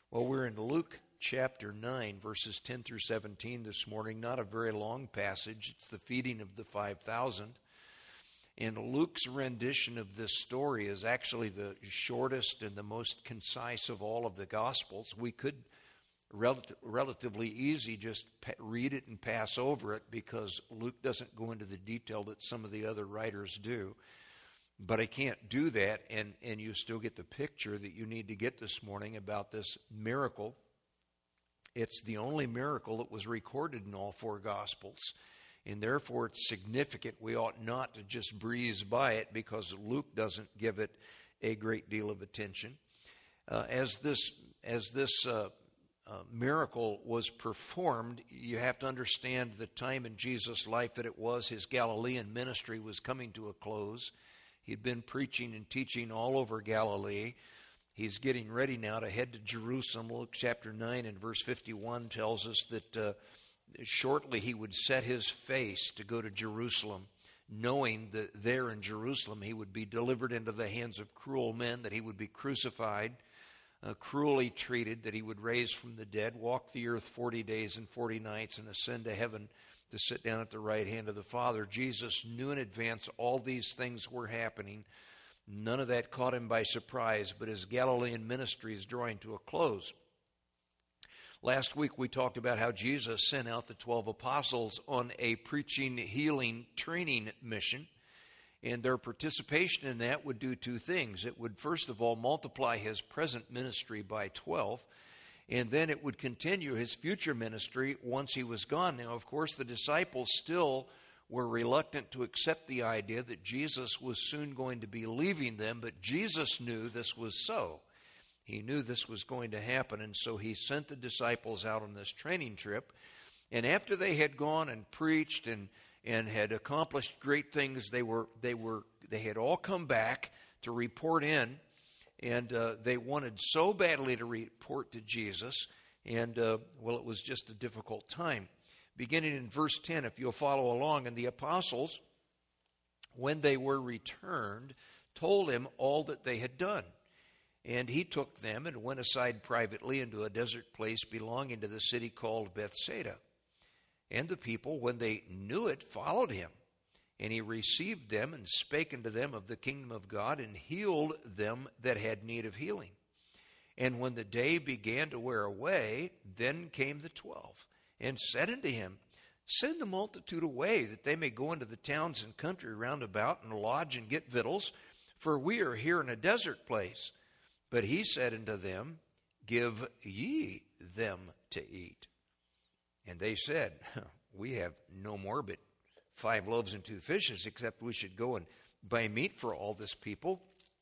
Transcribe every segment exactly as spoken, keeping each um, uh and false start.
Well, we're in Luke chapter nine, verses ten through seventeen this morning. Not a very long passage. It's the feeding of the five thousand. And Luke's rendition of this story is actually the shortest and the most concise of all of the Gospels. We could rel- relatively easy just pa- read it and pass over it because Luke doesn't go into the detail that some of the other writers do. But I can't do that, and, and you still get the picture that you need to get this morning about this miracle. It's the only miracle that was recorded in all four Gospels, and therefore it's significant. We ought not to just breeze by it because Luke doesn't give it a great deal of attention. Uh, as this, as this uh, uh, miracle was performed, you have to understand the time in Jesus' life that it was. His Galilean ministry was coming to a close. He'd been preaching and teaching all over Galilee. He's getting ready now to head to Jerusalem. Luke chapter nine and verse fifty-one tells us that uh, shortly he would set his face to go to Jerusalem, knowing that there in Jerusalem he would be delivered into the hands of cruel men, that he would be crucified, uh, cruelly treated, that he would raise from the dead, walk the earth forty days and forty nights, and ascend to heaven to sit down at the right hand of the Father. Jesus knew in advance all these things were happening. None of that caught him by surprise, but his Galilean ministry is drawing to a close. Last week we talked about how Jesus sent out the twelve apostles on a preaching, healing, training mission, and their participation in that would do two things. It would, first of all, multiply his present ministry by twelve, and then it would continue his future ministry once he was gone. Now, of course, the disciples still were reluctant to accept the idea that Jesus was soon going to be leaving them, but Jesus knew this was so. He knew this was going to happen, and so he sent the disciples out on this training trip. And after they had gone and preached and, and had accomplished great things, they were they were they had all come back to report in. And uh, they wanted so badly to report to Jesus, and, uh, well, it was just a difficult time. Beginning in verse ten, if you'll follow along, and the apostles, when they were returned, told him all that they had done. And he took them and went aside privately into a desert place belonging to the city called Bethsaida. And the people, when they knew it, followed him. And he received them and spake unto them of the kingdom of God and healed them that had need of healing. And when the day began to wear away, then came the twelve and said unto him, Send the multitude away, that they may go into the towns and country round about and lodge and get victuals, for we are here in a desert place. But he said unto them, Give ye them to eat. And they said, We have no more but five loaves and two fishes, except we should go and buy meat for all this people.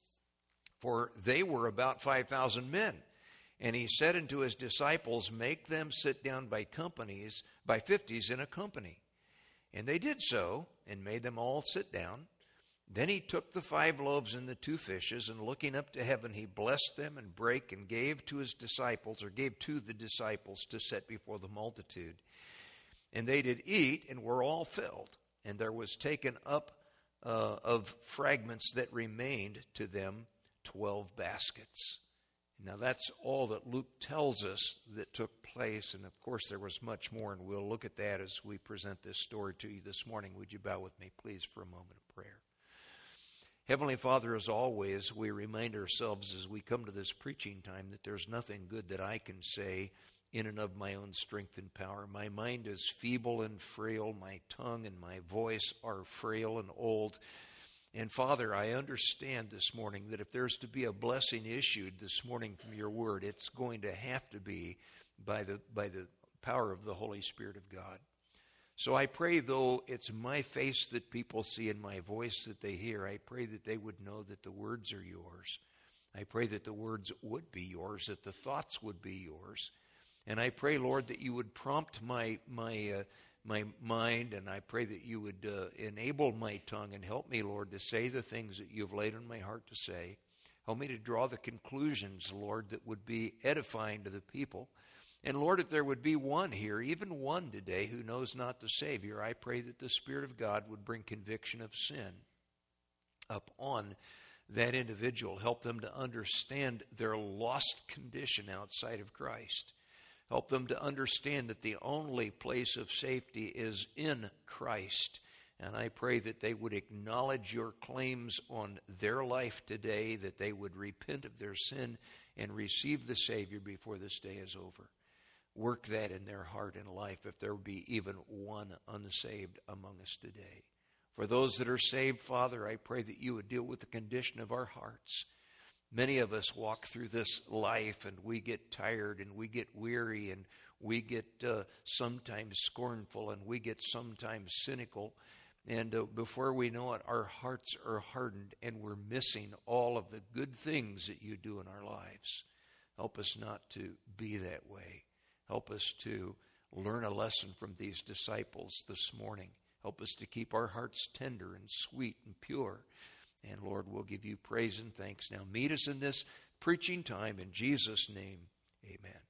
For they were about five thousand men. And he said unto his disciples, Make them sit down by companies, by fifties in a company. And they did so, and made them all sit down. Then he took the five loaves and the two fishes, and looking up to heaven, he blessed them and brake and gave to his disciples, or gave to the disciples to set before the multitude. And they did eat, and were all filled. And there was taken up uh, of fragments that remained to them twelve baskets. Now that's all that Luke tells us that took place. And of course there was much more, and we'll look at that as we present this story to you this morning. Would you bow with me, please, for a moment of prayer? Heavenly Father, as always, we remind ourselves as we come to this preaching time that there's nothing good that I can say in and of my own strength and power. My mind is feeble and frail. My tongue and my voice are frail and old. And Father, I understand this morning that if there's to be a blessing issued this morning from your word, it's going to have to be by the by the power of the Holy Spirit of God. So I pray, though it's my face that people see and my voice that they hear, I pray that they would know that the words are yours. I pray that the words would be yours, that the thoughts would be yours. And I pray, Lord, that you would prompt my my uh, my mind, and I pray that you would uh, enable my tongue and help me, Lord, to say the things that you've laid on my heart to say. Help me to draw the conclusions, Lord, that would be edifying to the people. And Lord, if there would be one here, even one today, who knows not the Savior, I pray that the Spirit of God would bring conviction of sin upon that individual. Help them to understand their lost condition outside of Christ. Help them to understand that the only place of safety is in Christ. And I pray that they would acknowledge your claims on their life today, that they would repent of their sin and receive the Savior before this day is over. Work that in their heart and life if there be even one unsaved among us today. For those that are saved, Father, I pray that you would deal with the condition of our hearts. Many of us walk through this life and we get tired and we get weary and we get uh, sometimes scornful and we get sometimes cynical. And uh, before we know it, our hearts are hardened and we're missing all of the good things that you do in our lives. Help us not to be that way. Help us to learn a lesson from these disciples this morning. Help us to keep our hearts tender and sweet and pure. And Lord, we'll give you praise and thanks. Now meet us in this preaching time in Jesus' name. Amen.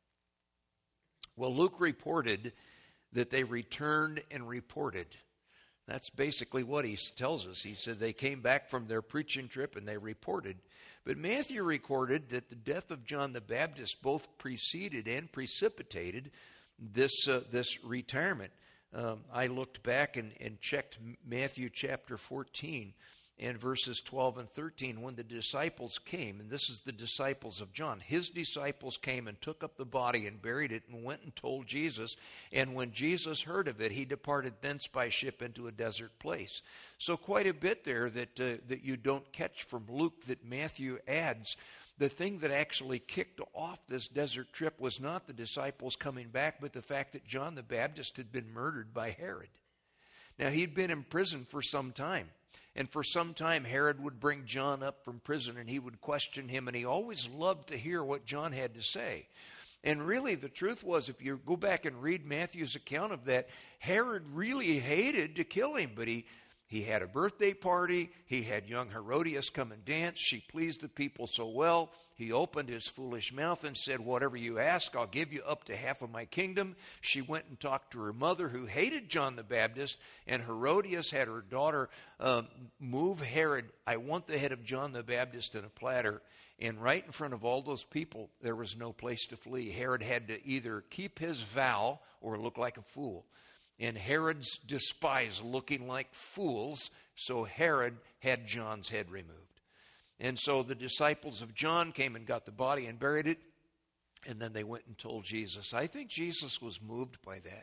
Well, Luke reported that they returned and reported. That's basically what he tells us. He said they came back from their preaching trip and they reported. But Matthew recorded that the death of John the Baptist both preceded and precipitated this uh, this retirement. Um, I looked back and, and checked Matthew chapter fourteen and verses twelve and thirteen when the disciples came, and this is the disciples of John. His disciples came and took up the body and buried it and went and told Jesus. And when Jesus heard of it, he departed thence by ship into a desert place. So quite a bit there that uh, that you don't catch from Luke that Matthew adds. The thing that actually kicked off this desert trip was not the disciples coming back, but the fact that John the Baptist had been murdered by Herod. Now, he'd been in prison for some time. And for some time, Herod would bring John up from prison and he would question him. And he always loved to hear what John had to say. And really, the truth was, if you go back and read Matthew's account of that, Herod really hated to kill him. But he, he had a birthday party. He had young Herodias come and dance. She pleased the people so well. He opened his foolish mouth and said, whatever you ask, I'll give you up to half of my kingdom. She went and talked to her mother, who hated John the Baptist, and Herodias had her daughter um, move Herod. I want the head of John the Baptist in a platter. And right in front of all those people, there was no place to flee. Herod had to either keep his vow or look like a fool. And Herod's despised looking like fools, so Herod had John's head removed. And so the disciples of John came and got the body and buried it, and then they went and told Jesus. I think Jesus was moved by that.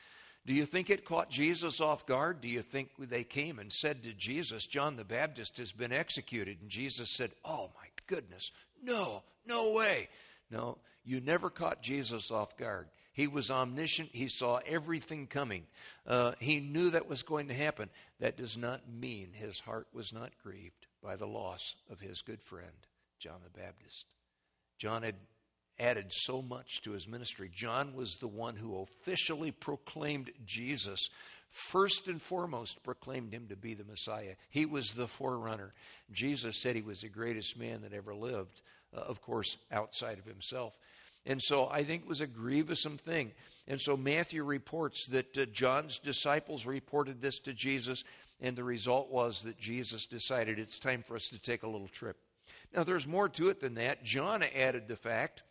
Do you think it caught Jesus off guard? Do you think they came and said to Jesus, John the Baptist has been executed? And Jesus said, oh my goodness, no, no way. No, you never caught Jesus off guard. He was omniscient. He saw everything coming. Uh, he knew that was going to happen. That does not mean his heart was not grieved by the loss of his good friend, John the Baptist. John had added so much to his ministry. John was the one who officially proclaimed Jesus. First and foremost, proclaimed him to be the Messiah. He was the forerunner. Jesus said he was the greatest man that ever lived, uh, of course, outside of himself. And so I think it was a grievous thing. And so Matthew reports that uh, John's disciples reported this to Jesus, and the result was that Jesus decided it's time for us to take a little trip. Now, there's more to it than that. John added the fact,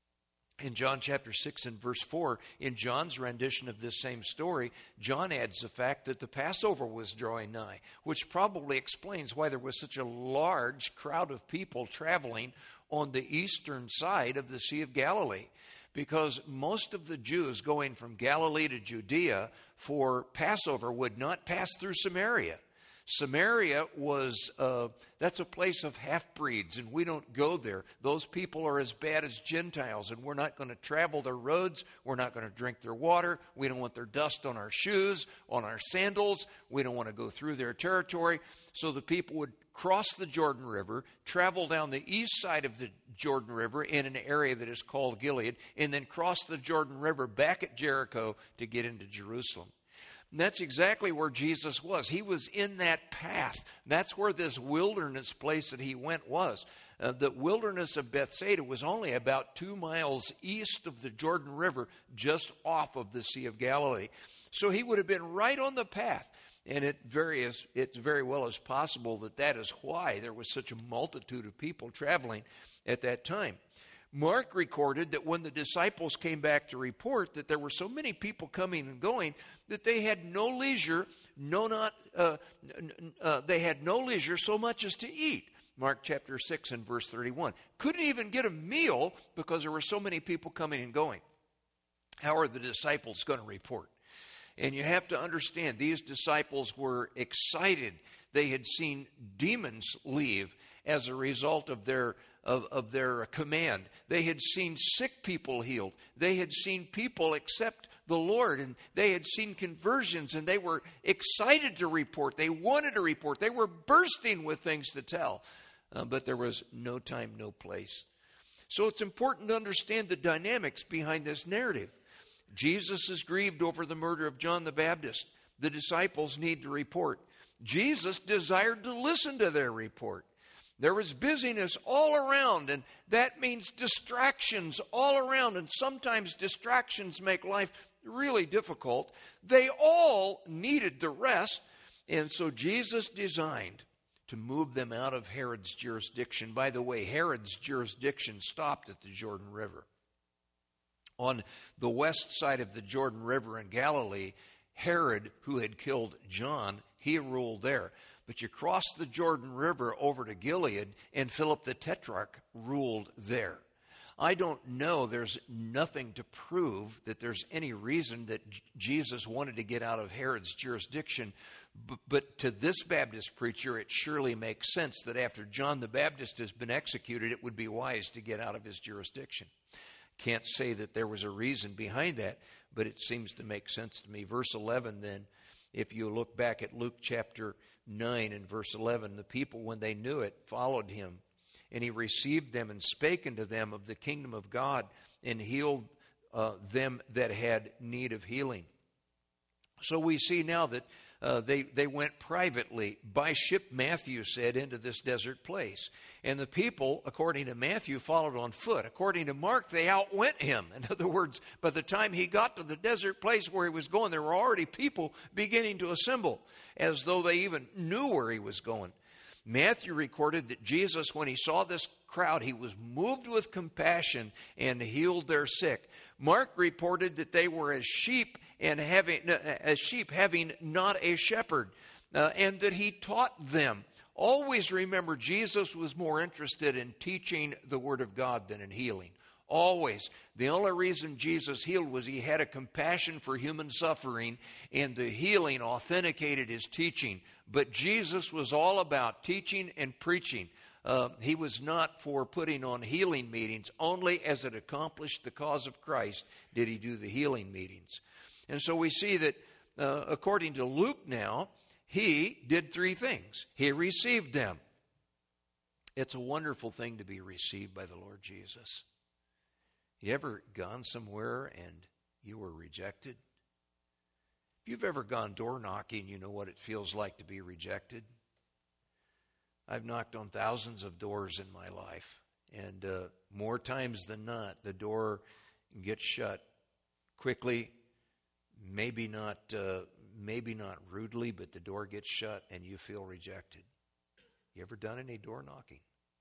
in John chapter six and verse four, in John's rendition of this same story, John adds the fact that the Passover was drawing nigh, which probably explains why there was such a large crowd of people traveling on the eastern side of the Sea of Galilee. Because most of the Jews going from Galilee to Judea for Passover would not pass through Samaria. Samaria was, uh, that's a place of half-breeds, and we don't go there. Those people are as bad as Gentiles, and we're not going to travel their roads. We're not going to drink their water. We don't want their dust on our shoes, on our sandals. We don't want to go through their territory. So the people would cross the Jordan River, travel down the east side of the Jordan River in an area that is called Gilead, and then cross the Jordan River back at Jericho to get into Jerusalem. And that's exactly where Jesus was. He was in that path. That's where this wilderness place that he went was. Uh, the wilderness of Bethsaida was only about two miles east of the Jordan River, just off of the Sea of Galilee. So he would have been right on the path. And it very is, it's very well as possible that that is why there was such a multitude of people traveling at that time. Mark recorded that when the disciples came back to report that there were so many people coming and going that they had no leisure, no not uh, uh, they had no leisure so much as to eat. Mark chapter six and verse thirty-one. Couldn't even get a meal because there were so many people coming and going. How are the disciples going to report? And you have to understand, these disciples were excited. They had seen demons leave as a result of their Of, of their command. They had seen sick people healed. They had seen people accept the Lord, and they had seen conversions, and they were excited to report. They wanted to report. They were bursting with things to tell. Uh, but there was no time, no place. So it's important to understand the dynamics behind this narrative. Jesus is grieved over the murder of John the Baptist. The disciples need to report. Jesus desired to listen to their report. There was busyness all around, and that means distractions all around, and sometimes distractions make life really difficult. They all needed the rest, and so Jesus designed to move them out of Herod's jurisdiction. By the way, Herod's jurisdiction stopped at the Jordan River. On the west side of the Jordan River in Galilee, Herod, who had killed John, he ruled there. But you cross the Jordan River over to Gilead, and Philip the Tetrarch ruled there. I don't know, there's nothing to prove that there's any reason that J- Jesus wanted to get out of Herod's jurisdiction. B- but to this Baptist preacher, it surely makes sense that after John the Baptist has been executed, it would be wise to get out of his jurisdiction. Can't say that there was a reason behind that, but it seems to make sense to me. Verse eleven then, if you look back at Luke chapter nine and verse eleven, the people, when they knew it, followed him. And he received them and spake unto them of the kingdom of God, and healed uh, them that had need of healing. So we see now that uh, they, they went privately by ship, Matthew said, into this desert place. And the people, according to Matthew, followed on foot. According to Mark, they outwent him. In other words, by the time he got to the desert place where he was going, there were already people beginning to assemble, as though they even knew where he was going. Matthew recorded that Jesus, when he saw this crowd, he was moved with compassion and healed their sick. Mark reported that they were as sheep and having as sheep having not a shepherd, uh, and that he taught them. Always remember, Jesus was more interested in teaching the Word of God than in healing. Always. The only reason Jesus healed was he had a compassion for human suffering, and the healing authenticated his teaching. But Jesus was all about teaching and preaching. Uh, he was not for putting on healing meetings. Only as it accomplished the cause of Christ did he do the healing meetings. And so we see that, uh, according to Luke now, he did three things. He received them. It's a wonderful thing to be received by the Lord Jesus. You ever gone somewhere and you were rejected? If you've ever gone door knocking, you know what it feels like to be rejected. I've knocked on thousands of doors in my life, and uh, more times than not, the door gets shut quickly, maybe not, uh, maybe not rudely, but the door gets shut and you feel rejected. You ever done any door knocking?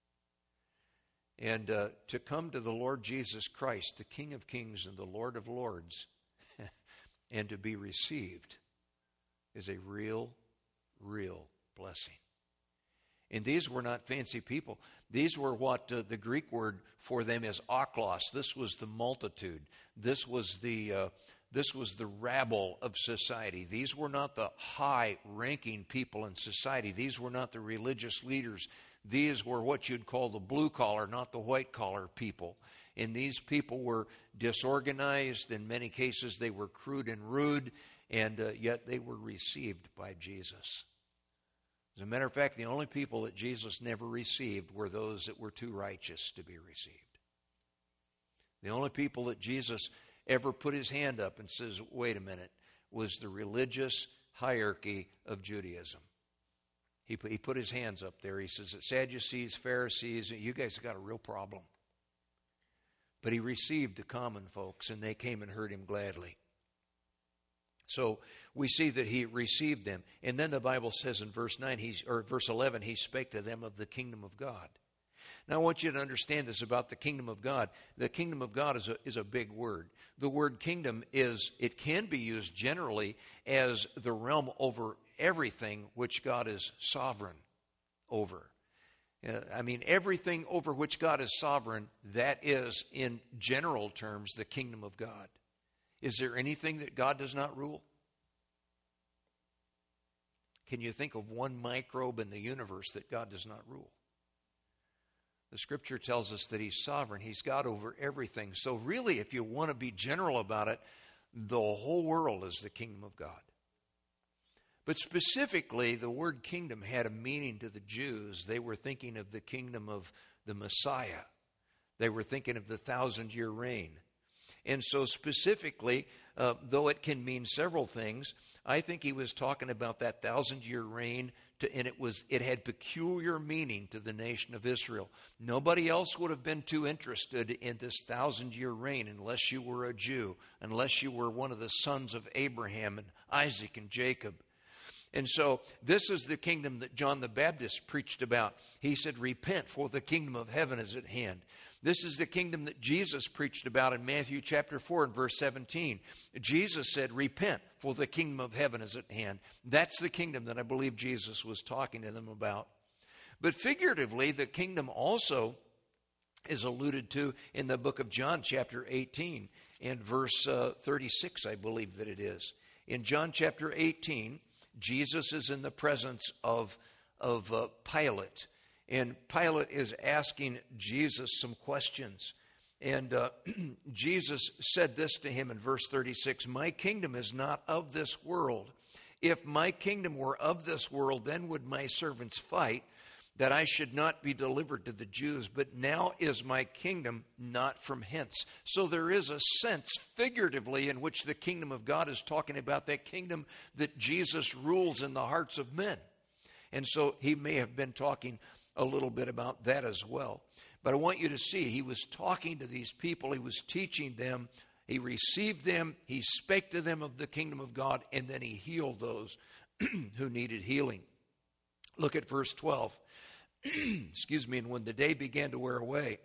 And uh, to come to the Lord Jesus Christ, the King of Kings and the Lord of Lords, and to be received is a real, real blessing. And these were not fancy people. These were what uh, the Greek word for them is aklos. This was the multitude. This was the uh, this was the rabble of society. These were not the high-ranking people in society. These were not the religious leaders. These were what you'd call the blue-collar, not the white-collar people. And these people were disorganized. In many cases, they were crude and rude, and uh, yet they were received by Jesus. As a matter of fact, the only people that Jesus never received were those that were too righteous to be received. The only people that Jesus ever put his hand up and says, wait a minute, was the religious hierarchy of Judaism. He put, he put his hands up there. He says, Sadducees, Pharisees, you guys have got a real problem. But he received the common folks, and they came and heard him gladly. So we see that he received them. And then the Bible says in verse nine, he's, or verse eleven, he spake to them of the kingdom of God. Now I want you to understand this about the kingdom of God. The kingdom of God is a, is a big word. The word kingdom is, it can be used generally as the realm over everything which God is sovereign over. Uh, I mean, everything over which God is sovereign, that is, in general terms, the kingdom of God. Is there anything that God does not rule? Can you think of one microbe in the universe that God does not rule? The Scripture tells us that He's sovereign. He's God over everything. So really, if you want to be general about it, the whole world is the kingdom of God. But specifically, the word kingdom had a meaning to the Jews. They were thinking of the kingdom of the Messiah. They were thinking of the thousand-year reign. And so specifically, uh, though it can mean several things, I think he was talking about that thousand-year reign, to, and it was it had peculiar meaning to the nation of Israel. Nobody else would have been too interested in this thousand-year reign unless you were a Jew, unless you were one of the sons of Abraham and Isaac and Jacob. And so this is the kingdom that John the Baptist preached about. He said, repent, for the kingdom of heaven is at hand. This is the kingdom that Jesus preached about in Matthew chapter four and verse seventeen. Jesus said, repent, for the kingdom of heaven is at hand. That's the kingdom that I believe Jesus was talking to them about. But figuratively, the kingdom also is alluded to in the book of John chapter eighteen and verse uh, thirty-six, I believe that it is. In John chapter eighteen, Jesus is in the presence of, of uh, Pilate. And Pilate is asking Jesus some questions. And uh, Jesus said this to him in verse thirty-six, my kingdom is not of this world. If my kingdom were of this world, then would my servants fight, that I should not be delivered to the Jews. But now is my kingdom not from hence. So there is a sense, figuratively, in which the kingdom of God is talking about that kingdom that Jesus rules in the hearts of men. And so he may have been talking a little bit about that as well. But I want you to see, he was talking to these people, he was teaching them, he received them, he spake to them of the kingdom of God, and then he healed those who needed healing. Look at verse twelve. Excuse me, and when the day began to wear away,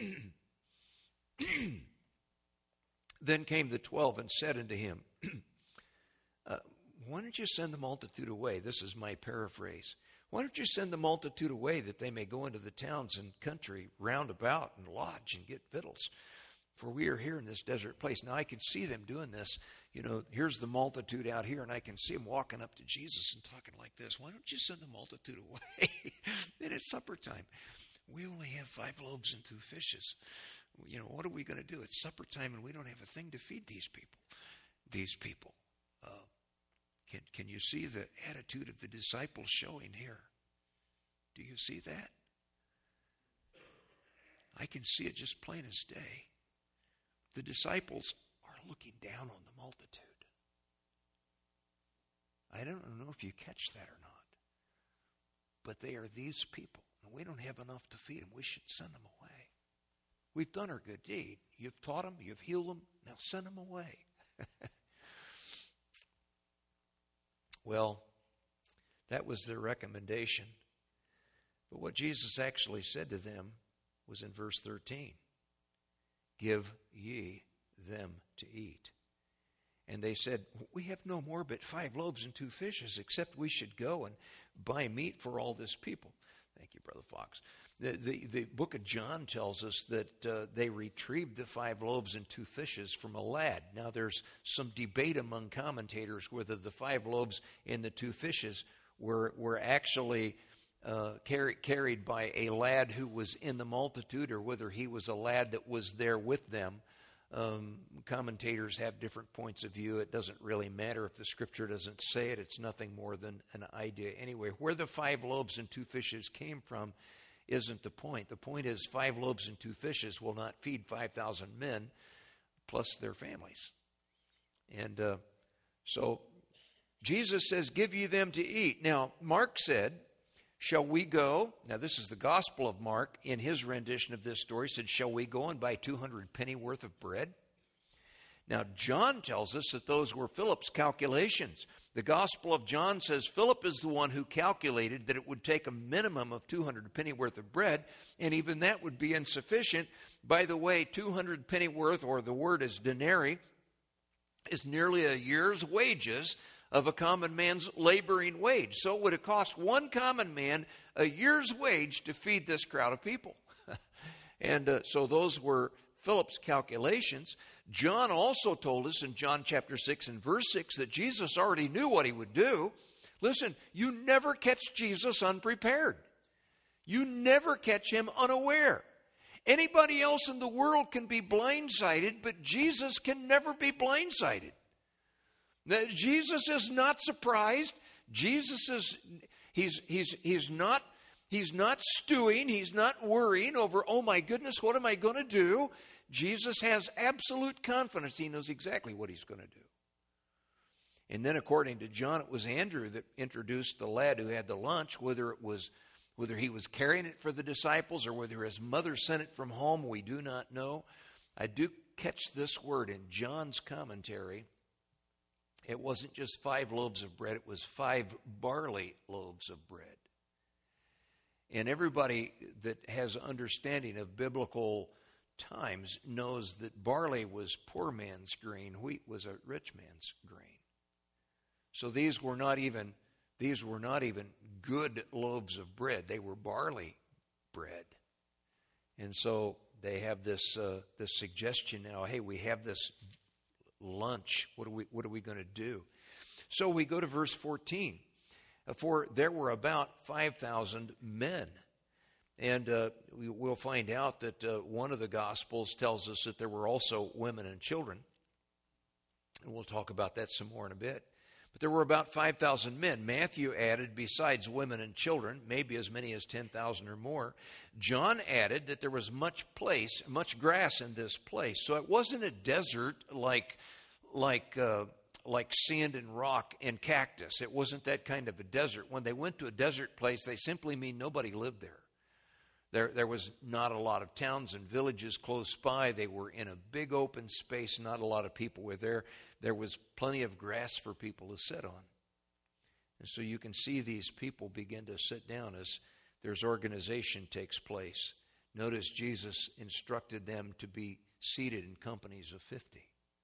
then came the twelve and said unto him, uh, why don't you send the multitude away? This is my paraphrase. Why don't you send the multitude away that they may go into the towns and country round about and lodge and get victuals? For we are here in this desert place. Now I can see them doing this. You know, here's the multitude out here, and I can see them walking up to Jesus and talking like this. Why don't you send the multitude away? Then it's supper time. We only have five loaves and two fishes. You know, what are we going to do? It's supper time, and we don't have a thing to feed these people. These people. Uh, Can, can you see the attitude of the disciples showing here? Do you see that? I can see it just plain as day. The disciples are looking down on the multitude. I don't know if you catch that or not. But they are these people, and we don't have enough to feed them. We should send them away. We've done our good deed. You've taught them, you've healed them, now send them away. Well, that was their recommendation. But what Jesus actually said to them was in verse thirteen. Give ye them to eat. And they said, we have no more but five loaves and two fishes, except we should go and buy meat for all this people. Thank you, Brother Fox. The, the, the book of John tells us that uh, they retrieved the five loaves and two fishes from a lad. Now, there's some debate among commentators whether the five loaves and the two fishes were, were actually uh, carry, carried by a lad who was in the multitude or whether he was a lad that was there with them. Um, commentators have different points of view. It doesn't really matter if the Scripture doesn't say it. It's nothing more than an idea anyway. Where the five loaves and two fishes came from isn't the point. The point is five loaves and two fishes will not feed five thousand men plus their families. And uh, so Jesus says, give ye them to eat. Now, Mark said, shall we go? Now, this is the Gospel of Mark. In his rendition of this story, said, shall we go and buy two hundred penny worth of bread? Now, John tells us that those were Philip's calculations. The Gospel of John says Philip is the one who calculated that it would take a minimum of two hundred pennyworth of bread, and even that would be insufficient. By the way, two hundred pennyworth, or the word is denarii, is nearly a year's wages of a common man's laboring wage. So it would have cost one common man a year's wage to feed this crowd of people. and uh, so those were Philip's calculations. John also told us in John chapter six and verse six that Jesus already knew what he would do. Listen, you never catch Jesus unprepared. You never catch him unaware. Anybody else in the world can be blindsided, but Jesus can never be blindsided. Now, Jesus is not surprised. Jesus is he's he's he's not he's not stewing, he's not worrying over, oh my goodness, what am I going to do? Jesus has absolute confidence. He knows exactly what he's going to do. And then according to John, it was Andrew that introduced the lad who had the lunch, whether it was whether he was carrying it for the disciples or whether his mother sent it from home, we do not know. I do catch this word in John's commentary. It wasn't just five loaves of bread, it was five barley loaves of bread. And everybody that has understanding of biblical times knows that barley was poor man's grain, wheat was a rich man's grain. So these were not even these were not even good loaves of bread. They were barley bread. And so they have this uh, this suggestion now, hey, we have this lunch. What are we what are we going to do? So we go to verse fourteen. For there were about five thousand men. And uh, we will find out that uh, one of the Gospels tells us that there were also women and children. And we'll talk about that some more in a bit. But there were about five thousand men. Matthew added, besides women and children, maybe as many as ten thousand or more. John added that there was much place, much grass in this place. So it wasn't a desert like, like, uh, like sand and rock and cactus. It wasn't that kind of a desert. When they went to a desert place, they simply mean nobody lived there. There, there was not a lot of towns and villages close by. They were in a big open space. Not a lot of people were there. There was plenty of grass for people to sit on. And so you can see these people begin to sit down as there's organization takes place. Notice Jesus instructed them to be seated in companies of fifty.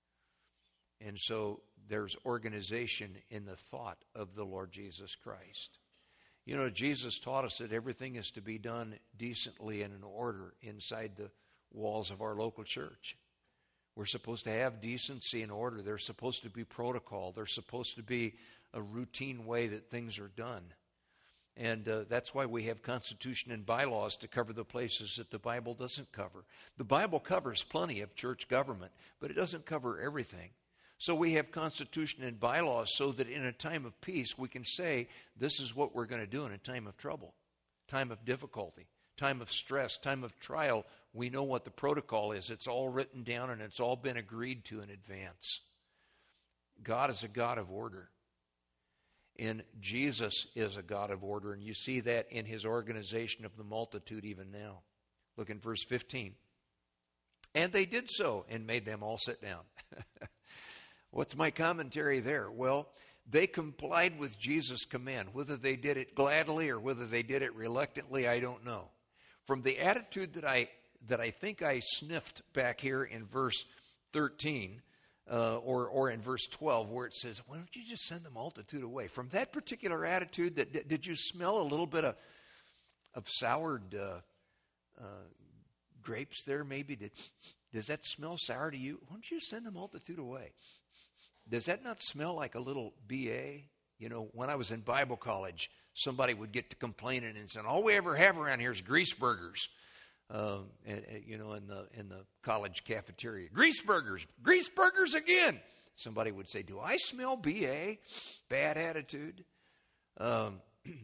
And so there's organization in the thought of the Lord Jesus Christ. You know, Jesus taught us that everything is to be done decently and in order inside the walls of our local church. We're supposed to have decency and order. There's supposed to be protocol. There's supposed to be a routine way that things are done. And uh, that's why we have constitution and bylaws to cover the places that the Bible doesn't cover. The Bible covers plenty of church government, but it doesn't cover everything. So we have constitution and bylaws so that in a time of peace we can say this is what we're going to do in a time of trouble, time of difficulty, time of stress, time of trial. We know what the protocol is. It's all written down and it's all been agreed to in advance. God is a God of order. And Jesus is a God of order. And you see that in his organization of the multitude even now. Look in verse fifteen. And they did so and made them all sit down. What's my commentary there? Well, they complied with Jesus' command. Whether they did it gladly or whether they did it reluctantly, I don't know. From the attitude that I that I think I sniffed back here in verse thirteen uh, or or in verse twelve, where it says, "Why don't you just send the multitude away?" From that particular attitude, that did you smell a little bit of of soured uh, uh, grapes there? Maybe did does that smell sour to you? Why don't you send the multitude away? Does that not smell like a little B A? You know, when I was in Bible college, somebody would get to complaining and saying, all we ever have around here is grease burgers. Um, and, and, you know, in the in the college cafeteria. Grease burgers. Grease burgers again. Somebody would say, do I smell B A? Bad attitude. Um,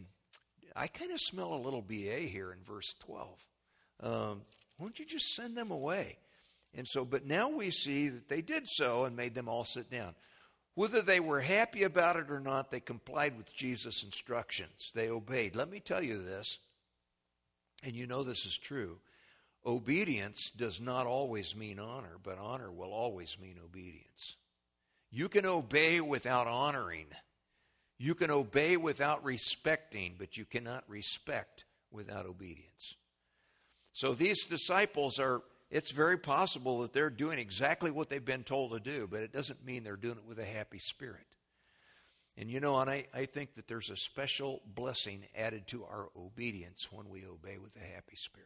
I kind of smell a little B A here in verse twelve. Um, why don't you just send them away? And so, but now we see that they did so and made them all sit down. Whether they were happy about it or not, they complied with Jesus' instructions. They obeyed. Let me tell you this, and you know this is true. Obedience does not always mean honor, but honor will always mean obedience. You can obey without honoring. You can obey without respecting, but you cannot respect without obedience. So these disciples are, it's very possible that they're doing exactly what they've been told to do, but it doesn't mean they're doing it with a happy spirit. And you know, and I, I think that there's a special blessing added to our obedience when we obey with a happy spirit.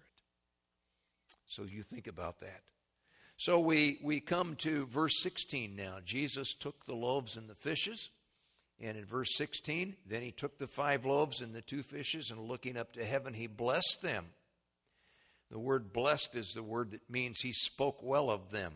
So you think about that. So we, we come to verse sixteen now. Jesus took the loaves and the fishes. And in verse sixteen, then he took the five loaves and the two fishes, and looking up to heaven, he blessed them. The word blessed is the word that means he spoke well of them.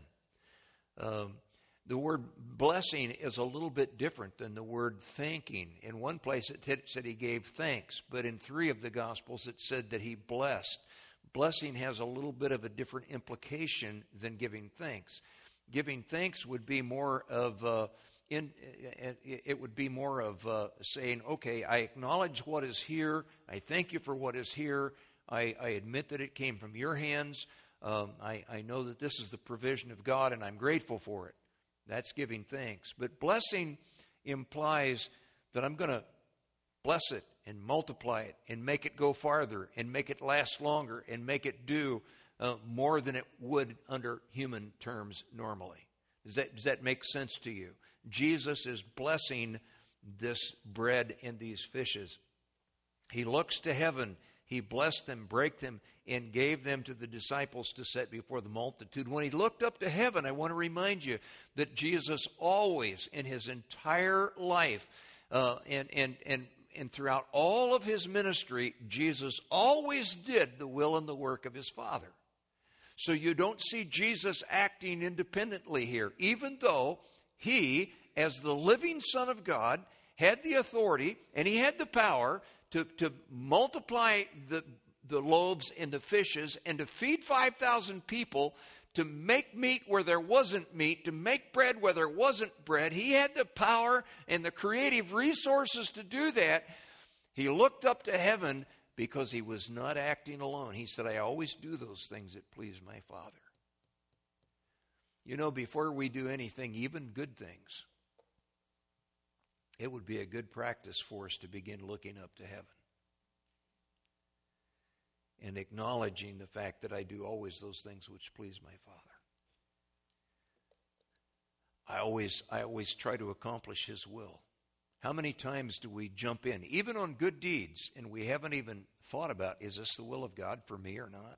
Um, the word blessing is a little bit different than the word thanking. In one place it t- said he gave thanks, but in three of the Gospels it said that he blessed. Blessing has a little bit of a different implication than giving thanks. Giving thanks would be more of, uh, in, it would be more of uh, saying, okay, I acknowledge what is here. I thank you for what is here. I, I admit that it came from your hands. Um, I, I know that this is the provision of God, and I'm grateful for it. That's giving thanks. But blessing implies that I'm going to bless it and multiply it and make it go farther and make it last longer and make it do uh, more than it would under human terms normally. Does that, does that make sense to you? Jesus is blessing this bread and these fishes. He looks to heaven. He blessed them, brake them, and gave them to the disciples to set before the multitude. When he looked up to heaven, I want to remind you that Jesus always, in his entire life, uh, and, and, and, and throughout all of his ministry, Jesus always did the will and the work of his Father. So you don't see Jesus acting independently here, even though he, as the living Son of God, had the authority and he had the power to, to multiply the, the loaves and the fishes and to feed five thousand people, to make meat where there wasn't meat, to make bread where there wasn't bread. He had the power and the creative resources to do that. He looked up to heaven because he was not acting alone. He said, I always do those things that please my Father. You know, before we do anything, even good things, it would be a good practice for us to begin looking up to heaven and acknowledging the fact that I do always those things which please my Father. I always, I always try to accomplish his will. How many times do we jump in, even on good deeds, and we haven't even thought about, is this the will of God for me or not?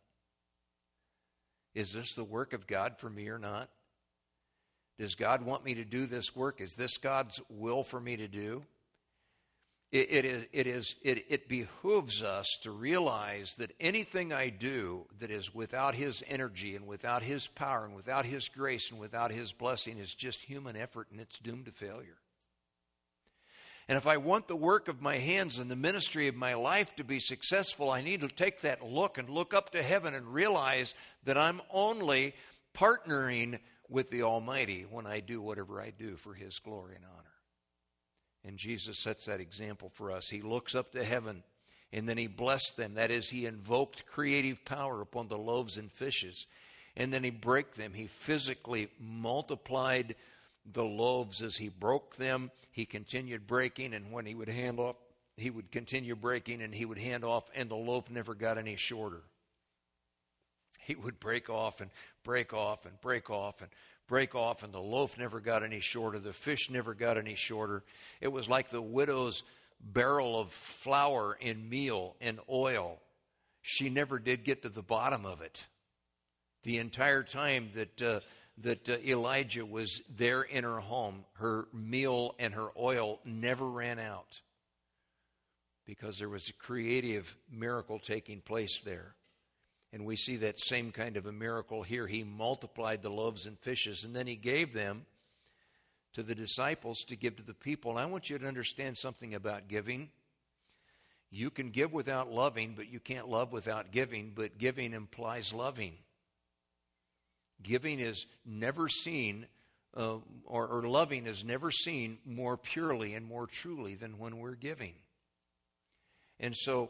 Is this the work of God for me or not? Does God want me to do this work? Is this God's will for me to do? It, it is. It is. It, it behooves us to realize that anything I do that is without his energy and without his power and without his grace and without his blessing is just human effort, and it's doomed to failure. And if I want the work of my hands and the ministry of my life to be successful, I need to take that look and look up to heaven and realize that I'm only partnering with the Almighty when I do whatever I do for his glory and honor. And Jesus sets that example for us. He looks up to heaven and then he blessed them. That is, he invoked creative power upon the loaves and fishes. And then he broke them. He physically multiplied the loaves as he broke them. He continued breaking, and when he would hand off, he would continue breaking, and he would hand off, and the loaf never got any shorter. He would break off and break off and break off and break off, and the loaf never got any shorter. The fish never got any shorter. It was like the widow's barrel of flour and meal and oil. She never did get to the bottom of it. The entire time that uh, that uh, Elijah was there in her home, her meal and her oil never ran out because there was a creative miracle taking place there. And we see that same kind of a miracle here. He multiplied the loaves and fishes, and then he gave them to the disciples to give to the people. And I want you to understand something about giving. You can give without loving, but you can't love without giving, but giving implies loving. Giving is never seen, uh, or, or loving is never seen more purely and more truly than when we're giving. And so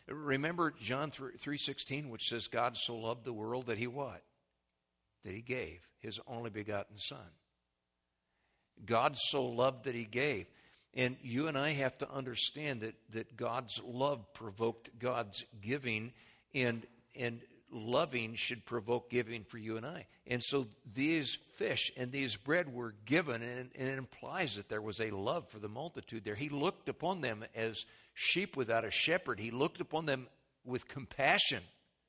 Remember John three sixteen, which says, God so loved the world that he what? That he gave his only begotten Son. God so loved that he gave. And you and I have to understand that, that God's love provoked God's giving, and, and loving should provoke giving for you and I. And so these fish and these bread were given, and, and it implies that there was a love for the multitude there. He looked upon them as sheep without a shepherd. He looked upon them with compassion.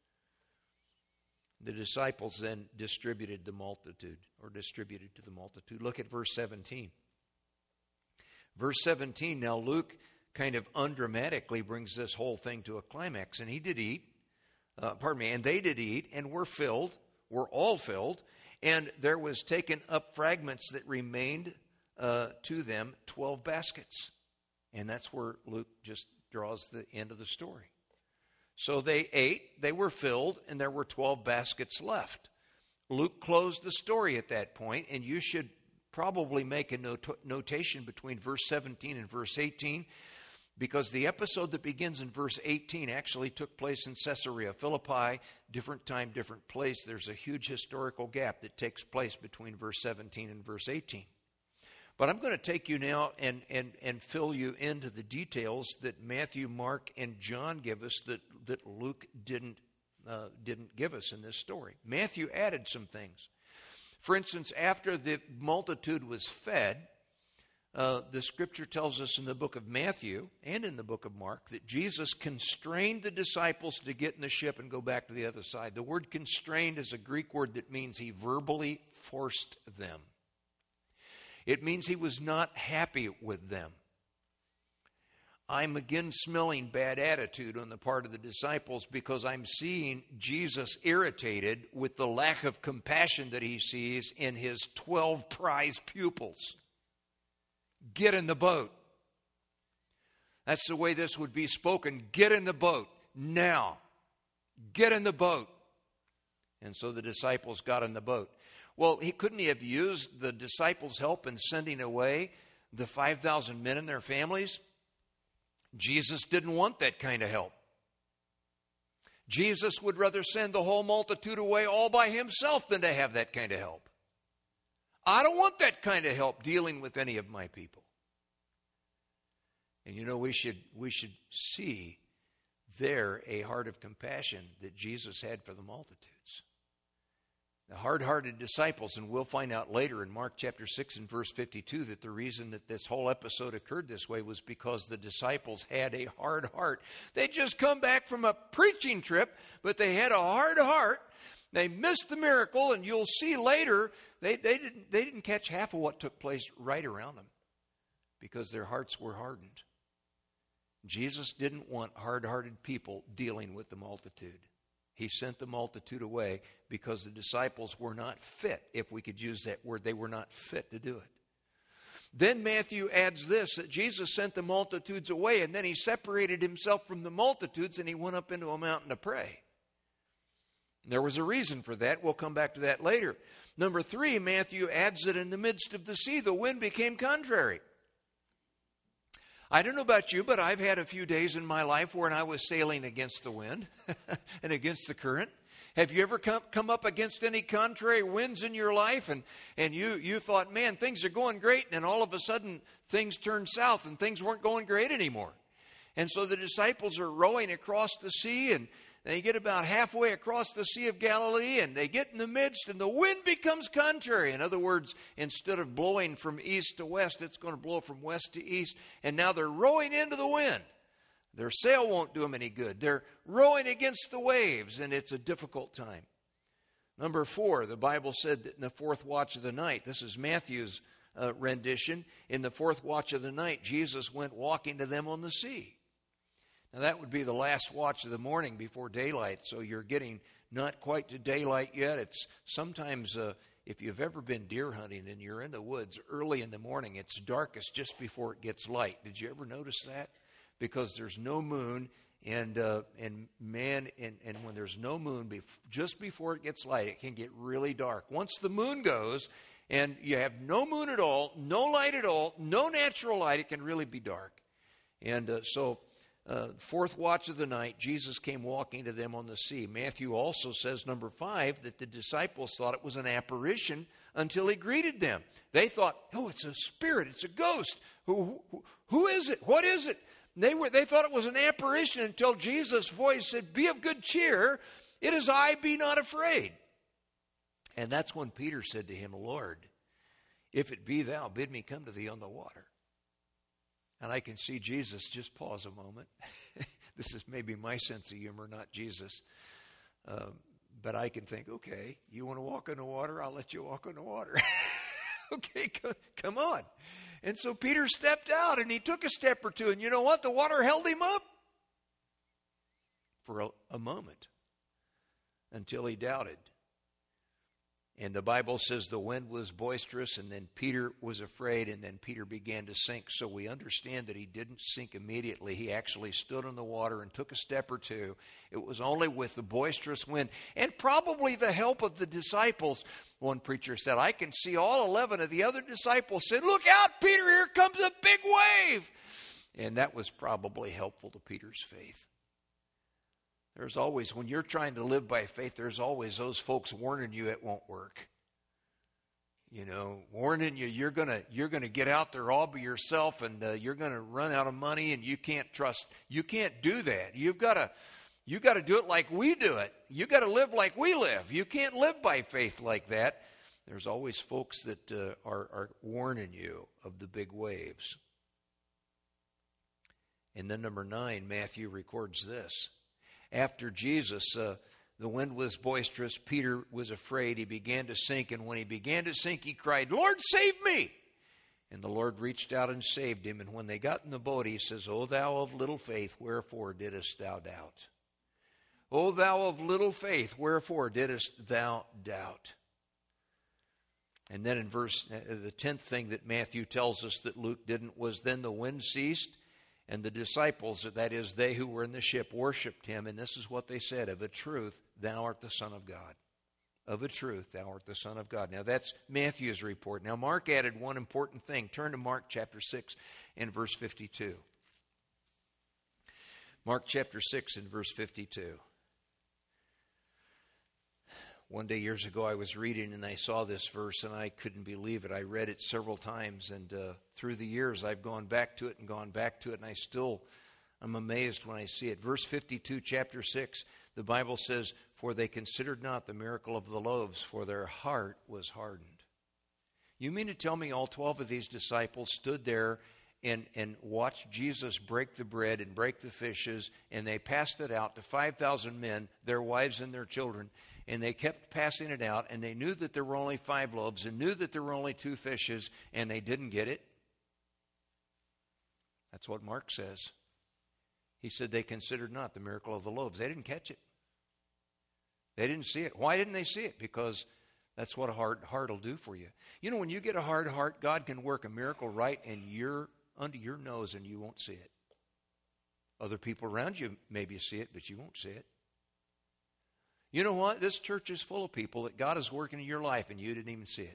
The disciples then distributed the multitude, or distributed to the multitude. Look at verse seventeen. Verse seventeen, now Luke kind of undramatically brings this whole thing to a climax. And he did eat, uh, pardon me, and they did eat, and were filled, were all filled, and there was taken up fragments that remained uh, to them, twelve baskets. And that's where Luke just draws the end of the story. So they ate, they were filled, and there were twelve baskets left. Luke closed the story at that point, and you should probably make a not- notation between verse seventeen and verse eighteen, because the episode that begins in verse eighteen actually took place in Caesarea Philippi, different time, different place. There's a huge historical gap that takes place between verse seventeen and verse eighteen. But I'm going to take you now and, and, and fill you into the details that Matthew, Mark, and John give us that, that Luke didn't, uh, didn't give us in this story. Matthew added some things. For instance, after the multitude was fed, uh, the scripture tells us in the book of Matthew and in the book of Mark that Jesus constrained the disciples to get in the ship and go back to the other side. The word constrained is a Greek word that means he verbally forced them. It means he was not happy with them. I'm again smelling bad attitude on the part of the disciples, because I'm seeing Jesus irritated with the lack of compassion that he sees in his twelve prize pupils. Get in the boat. That's the way this would be spoken. Get in the boat now. Get in the boat. And so the disciples got in the boat. Well, he couldn't he have used the disciples' help in sending away the five thousand men and their families? Jesus didn't want that kind of help. Jesus would rather send the whole multitude away all by himself than to have that kind of help. I don't want that kind of help dealing with any of my people. And you know, we should we should see there a heart of compassion that Jesus had for the multitudes. The hard-hearted disciples, and we'll find out later in Mark chapter six and verse fifty-two that the reason that this whole episode occurred this way was because the disciples had a hard heart. They'd just come back from a preaching trip, but they had a hard heart. They missed the miracle, and you'll see later they, they, didn't, they didn't catch half of what took place right around them because their hearts were hardened. Jesus didn't want hard-hearted people dealing with the multitude. He sent the multitude away because the disciples were not fit, if we could use that word. They were not fit to do it. Then Matthew adds this, that Jesus sent the multitudes away, and then he separated himself from the multitudes, and he went up into a mountain to pray. There was a reason for that. We'll come back to that later. Number three, Matthew adds that in the midst of the sea, the wind became contrary. I don't know about you, but I've had a few days in my life when I was sailing against the wind and against the current. Have you ever come, come up against any contrary winds in your life and, and you, you thought, man, things are going great, and then all of a sudden things turned south and things weren't going great anymore? And so the disciples are rowing across the sea, and they get about halfway across the Sea of Galilee, and they get in the midst, and the wind becomes contrary. In other words, instead of blowing from east to west, it's going to blow from west to east. And now they're rowing into the wind. Their sail won't do them any good. They're rowing against the waves, and it's a difficult time. Number four, the Bible said that in the fourth watch of the night, this is Matthew's uh, rendition, in the fourth watch of the night, Jesus went walking to them on the sea. Now, that would be the last watch of the morning before daylight, so you're getting not quite to daylight yet. It's sometimes, uh, if you've ever been deer hunting and you're in the woods early in the morning, it's darkest just before it gets light. Did you ever notice that? Because there's no moon, and uh, and man, and, and when there's no moon, bef- just before it gets light, it can get really dark. Once the moon goes, and you have no moon at all, no light at all, no natural light, it can really be dark. And uh, so... Uh, fourth watch of the night, Jesus came walking to them on the sea. Matthew also says, number five, that the disciples thought it was an apparition until he greeted them. They thought, oh, it's a spirit, it's a ghost. Who, who, who is it? What is it? They were, they thought it was an apparition until Jesus' voice said, be of good cheer. It is I, be not afraid. And that's when Peter said to him, Lord, if it be thou, bid me come to thee on the water. And I can see Jesus just pause a moment. This is maybe my sense of humor, not Jesus. Um, but I can think, okay, you want to walk on the water? I'll let you walk on the water. Okay, co- come on. And so Peter stepped out and he took a step or two. And you know what? The water held him up for a, a moment until he doubted. And the Bible says the wind was boisterous, and then Peter was afraid, and then Peter began to sink. So we understand that he didn't sink immediately. He actually stood on the water and took a step or two. It was only with the boisterous wind and probably the help of the disciples. One preacher said, I can see all eleven of the other disciples said, look out, Peter, here comes a big wave. And that was probably helpful to Peter's faith. There's always, when you're trying to live by faith, there's always those folks warning you it won't work. You know, warning you you're gonna you're gonna get out there all by yourself, and uh, you're gonna run out of money, and you can't trust. You can't do that. You've got to you got to do it like we do it. You got to live like we live. You can't live by faith like that. There's always folks that uh, are are warning you of the big waves. And then number nine, Matthew records this. After Jesus, uh, the wind was boisterous, Peter was afraid. He began to sink, and when he began to sink, he cried, Lord, save me! And the Lord reached out and saved him. And when they got in the boat, he says, O thou of little faith, wherefore didst thou doubt? O thou of little faith, wherefore didst thou doubt? And then in verse, uh, the tenth thing that Matthew tells us that Luke didn't was, then the wind ceased, and the disciples, that is, they who were in the ship, worshipped him. And this is what they said, of a truth, thou art the Son of God. Of a truth, thou art the Son of God. Now that's Matthew's report. Now Mark added one important thing. Turn to Mark chapter six and verse fifty-two. Mark chapter six and verse fifty-two. One day years ago I was reading and I saw this verse and I couldn't believe it. I read it several times, and uh, through the years I've gone back to it and gone back to it, and I still am amazed when I see it. Verse fifty-two, chapter six, the Bible says, for they considered not the miracle of the loaves, for their heart was hardened. You mean to tell me all twelve of these disciples stood there and, and watched Jesus break the bread and break the fishes, and they passed it out to five thousand men, their wives and their children, and they kept passing it out, and they knew that there were only five loaves and knew that there were only two fishes, and they didn't get it? That's what Mark says. He said they considered not the miracle of the loaves. They didn't catch it. They didn't see it. Why didn't they see it? Because that's what a hard heart will do for you. You know, when you get a hard heart, God can work a miracle right and you're under your nose and you won't see it. Other people around you maybe see it, but you won't see it. You know what? This church is full of people that God is working in your life and you didn't even see it.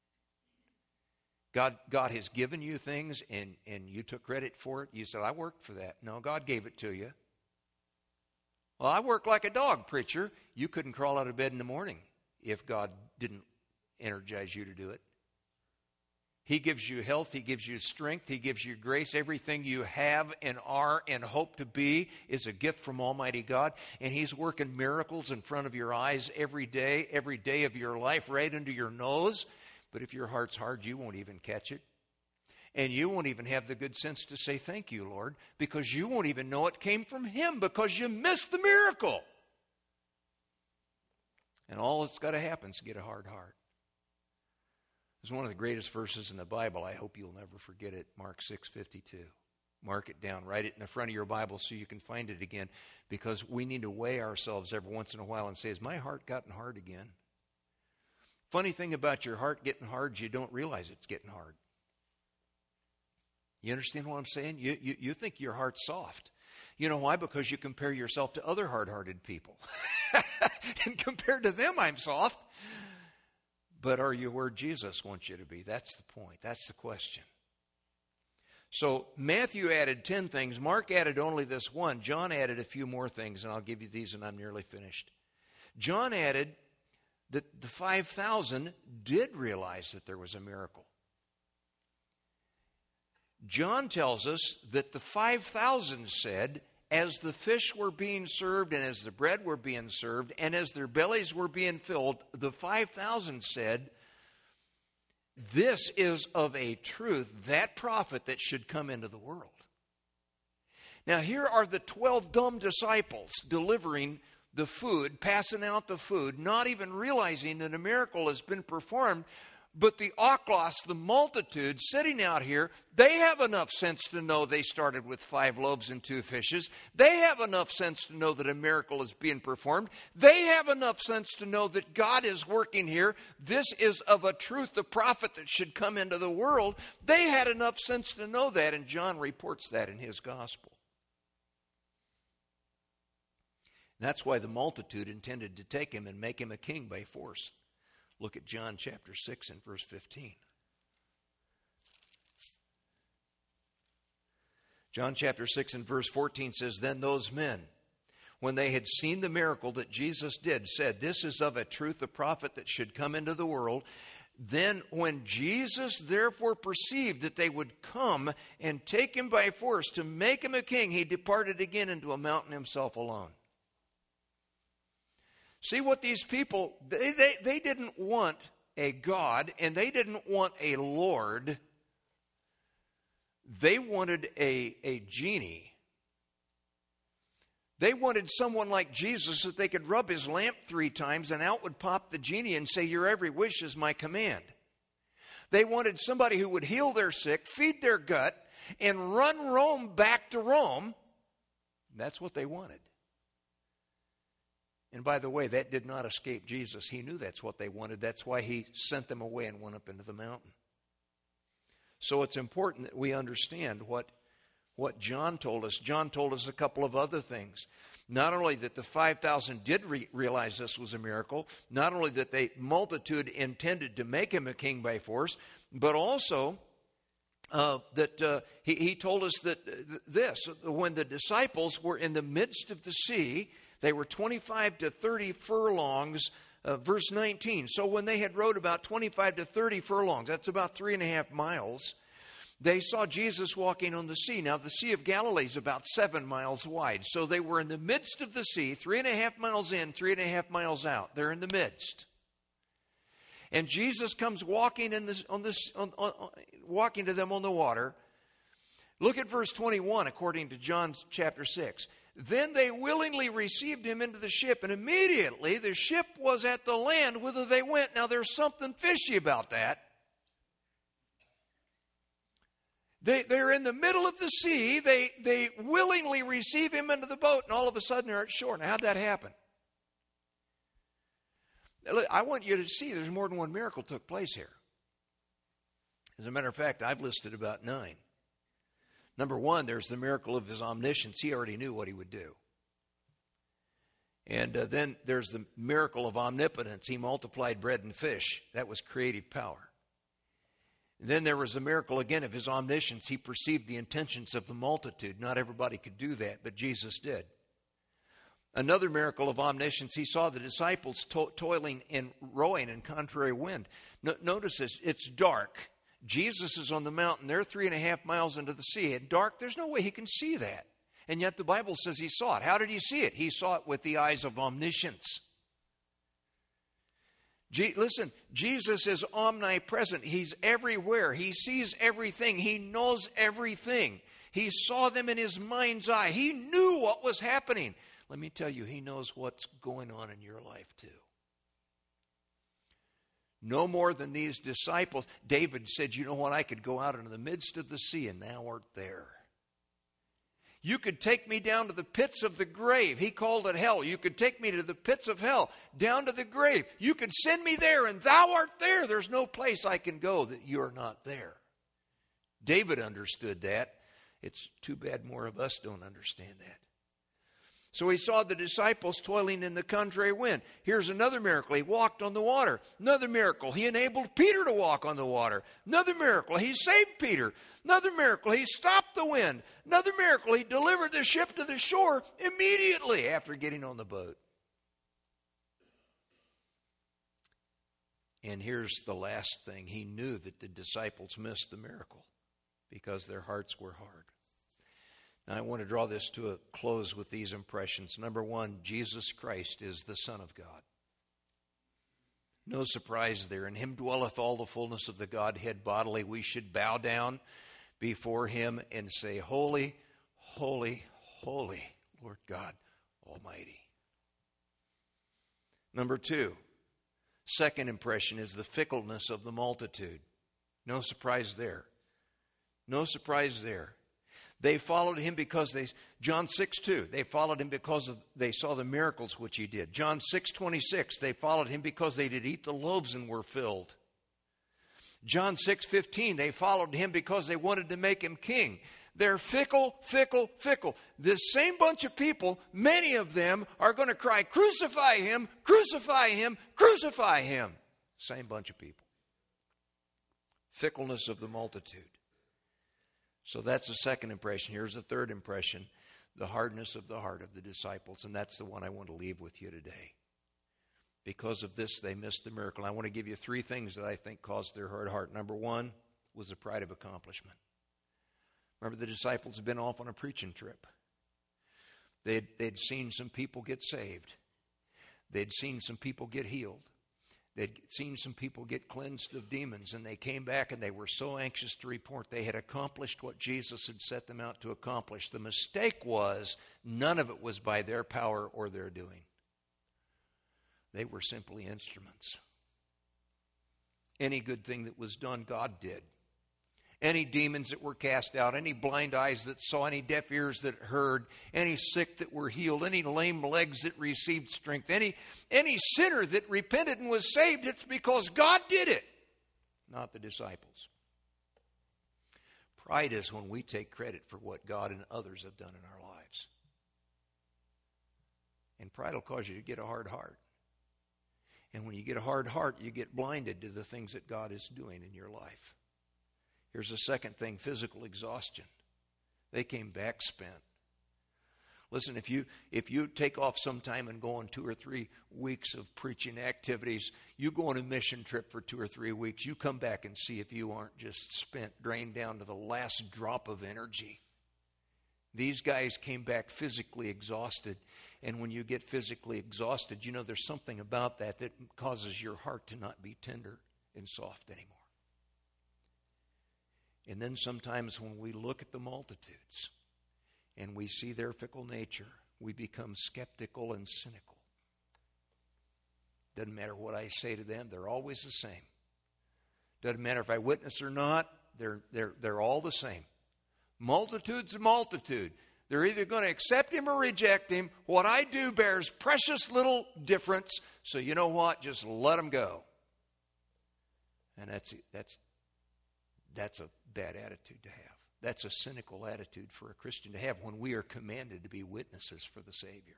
God, God has given you things and, and you took credit for it. You said, I worked for that. No, God gave it to you. Well, I work like a dog, preacher. You couldn't crawl out of bed in the morning if God didn't energize you to do it. He gives you health. He gives you strength. He gives you grace. Everything you have and are and hope to be is a gift from Almighty God. And He's working miracles in front of your eyes every day, every day of your life, right under your nose. But if your heart's hard, you won't even catch it. And you won't even have the good sense to say, thank you, Lord, because you won't even know it came from Him because you missed the miracle. And all that's got to happen is get a hard heart. It's one of the greatest verses in the Bible. I hope you'll never forget it. Mark six fifty-two. Mark it down. Write it in the front of your Bible so you can find it again, because we need to weigh ourselves every once in a while and say, has my heart gotten hard again? Funny thing about your heart getting hard is you don't realize it's getting hard. You understand what I'm saying? You, you, you think your heart's soft. You know why? Because you compare yourself to other hard-hearted people. And compared to them, I'm soft. But are you where Jesus wants you to be? That's the point. That's the question. So Matthew added ten things. Mark added only this one. John added a few more things, and I'll give you these, and I'm nearly finished. John added that the five thousand did realize that there was a miracle. John tells us that the five thousand said, as the fish were being served and as the bread were being served and as their bellies were being filled, the five thousand said, this is of a truth that prophet that should come into the world. Now here are the twelve dumb disciples delivering the food, passing out the food, not even realizing that a miracle has been performed. But the oikos, the multitude sitting out here, they have enough sense to know they started with five loaves and two fishes. They have enough sense to know that a miracle is being performed. They have enough sense to know that God is working here. This is of a truth the prophet that should come into the world. They had enough sense to know that, and John reports that in his gospel. And that's why the multitude intended to take him and make him a king by force. Look at John chapter six and verse fifteen. John chapter six and verse fourteen says, then those men, when they had seen the miracle that Jesus did, said, this is of a truth the prophet that should come into the world. Then when Jesus therefore perceived that they would come and take him by force to make him a king, he departed again into a mountain himself alone. See what these people, they, they, they didn't want a God and they didn't want a Lord. They wanted a, a genie. They wanted someone like Jesus that they could rub his lamp three times and out would pop the genie and say, your every wish is my command. They wanted somebody who would heal their sick, feed their gut, and run Rome back to Rome. That's what they wanted. And by the way, that did not escape Jesus. He knew that's what they wanted. That's why he sent them away and went up into the mountain. So it's important that we understand what, what John told us. John told us a couple of other things. Not only that the five thousand did re- realize this was a miracle, not only that the multitude intended to make him a king by force, but also uh, that uh, he, he told us that th- this, when the disciples were in the midst of the sea, they were twenty-five to thirty furlongs, uh, verse nineteen. So when they had rowed about twenty-five to thirty furlongs, that's about three and a half miles, they saw Jesus walking on the sea. Now the Sea of Galilee is about seven miles wide. So they were in the midst of the sea, three and a half miles in, three and a half miles out. They're in the midst. And Jesus comes walking in this, on this, on, on, walking to them on the water. Look at verse twenty-one, according to John chapter six. Then they willingly received him into the ship, and immediately the ship was at the land whither they went. Now there's something fishy about that. They, they're in the middle of the sea. They, they willingly receive him into the boat, and all of a sudden they're at shore. Now how'd that happen? Now, look, I want you to see there's more than one miracle took place here. As a matter of fact, I've listed about nine. Number one, there's the miracle of his omniscience. He already knew what he would do. And uh, then there's the miracle of omnipotence. He multiplied bread and fish. That was creative power. And then there was the miracle again of his omniscience. He perceived the intentions of the multitude. Not everybody could do that, but Jesus did. Another miracle of omniscience, he saw the disciples to- toiling and rowing in contrary wind. No- notice this, it's dark. Jesus is on the mountain. They're three and a half miles into the sea. At dark, there's no way he can see that. And yet the Bible says he saw it. How did he see it? He saw it with the eyes of omniscience. Je- listen, Jesus is omnipresent. He's everywhere. He sees everything. He knows everything. He saw them in his mind's eye. He knew what was happening. Let me tell you, he knows what's going on in your life too. No more than these disciples. David said, you know what, I could go out into the midst of the sea and thou art there. You could take me down to the pits of the grave. He called it hell. You could take me to the pits of hell, down to the grave. You could send me there and thou art there. There's no place I can go that you're not there. David understood that. It's too bad more of us don't understand that. So he saw the disciples toiling in the contrary wind. Here's another miracle. He walked on the water. Another miracle. He enabled Peter to walk on the water. Another miracle. He saved Peter. Another miracle. He stopped the wind. Another miracle. He delivered the ship to the shore immediately after getting on the boat. And here's the last thing. He knew that the disciples missed the miracle because their hearts were hard. Now, I want to draw this to a close with these impressions. Number one, Jesus Christ is the Son of God. No surprise there. In him dwelleth all the fullness of the Godhead bodily. We should bow down before him and say, Holy, holy, holy, Lord God Almighty. Number two, second impression is the fickleness of the multitude. No surprise there. No surprise there. They followed him because they, John six two, they followed him because of, they saw the miracles which he did. John six twenty-six, they followed him because they did eat the loaves and were filled. John six fifteen, they followed him because they wanted to make him king. They're fickle, fickle, fickle. This same bunch of people, many of them are going to cry, crucify him, crucify him, crucify him. Same bunch of people. Fickleness of the multitude. So that's the second impression. Here's the third impression, the hardness of the heart of the disciples. And that's the one I want to leave with you today. Because of this, they missed the miracle. I want to give you three things that I think caused their hard heart. Number one was the pride of accomplishment. Remember, the disciples had been off on a preaching trip. They'd, they'd seen some people get saved. They'd seen some people get healed. They'd seen some people get cleansed of demons, and they came back and they were so anxious to report they had accomplished what Jesus had set them out to accomplish. The mistake was none of it was by their power or their doing. They were simply instruments. Any good thing that was done, God did. Any demons that were cast out, any blind eyes that saw, any deaf ears that heard, any sick that were healed, any lame legs that received strength, any, any sinner that repented and was saved, it's because God did it, not the disciples. Pride is when we take credit for what God and others have done in our lives. And pride will cause you to get a hard heart. And when you get a hard heart, you get blinded to the things that God is doing in your life. Here's the second thing, physical exhaustion. They came back spent. Listen, if you if you take off sometime and go on two or three weeks of preaching activities, you go on a mission trip for two or three weeks, you come back and see if you aren't just spent, drained down to the last drop of energy. These guys came back physically exhausted. And when you get physically exhausted, you know there's something about that that causes your heart to not be tender and soft anymore. And then sometimes when we look at the multitudes and we see their fickle nature, we become skeptical and cynical. Doesn't matter what I say to them, they're always the same. Doesn't matter if I witness or not, they're, they're, they're all the same. Multitude's a multitude. They're either going to accept him or reject him. What I do bears precious little difference. So you know what? Just let them go. And that's that's that's a bad attitude to have. That's a cynical attitude for a Christian to have when we are commanded to be witnesses for the Savior.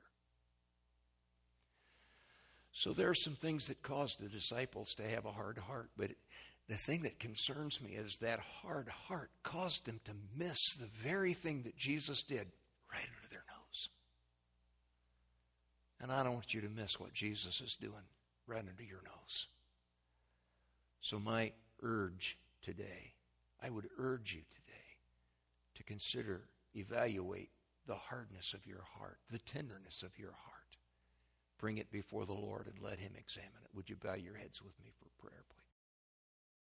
So there are some things that caused the disciples to have a hard heart. But the thing that concerns me is that hard heart caused them to miss the very thing that Jesus did right under their nose. And I don't want you to miss what Jesus is doing right under your nose. So my urge today, I would urge you today to consider, evaluate the hardness of your heart, the tenderness of your heart. Bring it before the Lord and let him examine it. Would you bow your heads with me for prayer, please?